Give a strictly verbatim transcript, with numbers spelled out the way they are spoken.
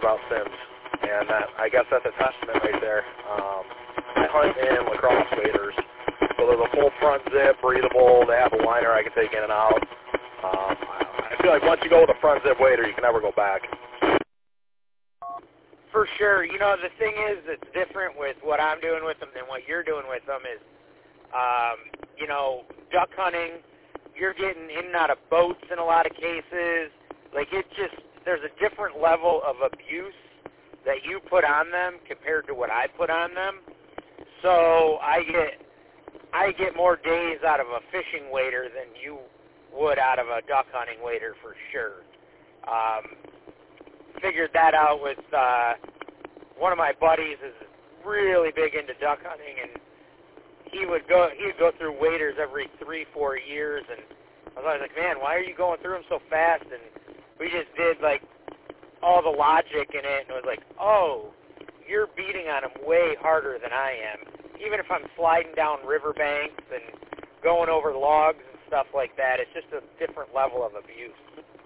about Sims, and that, I guess that's a testament right there. Um, I hunt in lacrosse waders, so they're the full front zip, breathable. They have a liner I can take in and out. Um, I feel like once you go with a front zip wader, you can never go back. For sure. You know, the thing is that's different with what I'm doing with them than what you're doing with them is, um, you know, duck hunting, you're getting in and out of boats in a lot of cases. Like, it just, there's a different level of abuse that you put on them compared to what I put on them. So I get, I get more days out of a fishing wader than you would out of a duck hunting wader for sure. Um, figured that out with uh, one of my buddies is really big into duck hunting, and he would go he would go through waders every three, four years, and I was always like, man, why are you going through them so fast? And we just did like all the logic in it, and it was like, oh, you're beating on them way harder than I am. Even if I'm sliding down riverbanks and going over logs and stuff like that, it's just a different level of abuse.